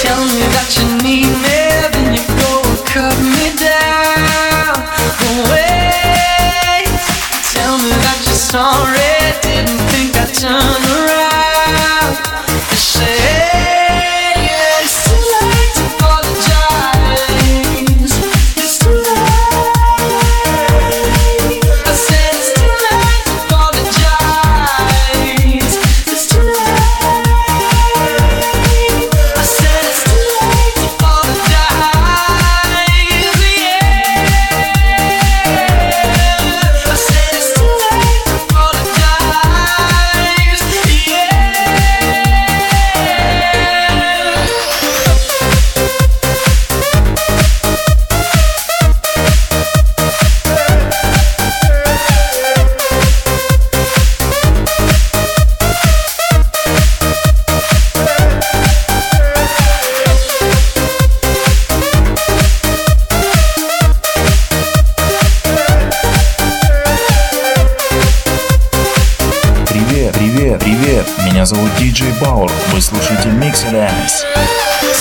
Tell me that you need me, then you go and cut me down. Wait, tell me that you're sorry, didn't think I'd turn around. You say, yeah, it's too late to apologize. It's too late. I said it's too late to apologize. It's too late. I said it's too late to apologize. Yeah. I said it's too late to apologize. Yeah. Привет, привет, привет! Меня зовут DJ Power. Вы слушаете Mixer Dance.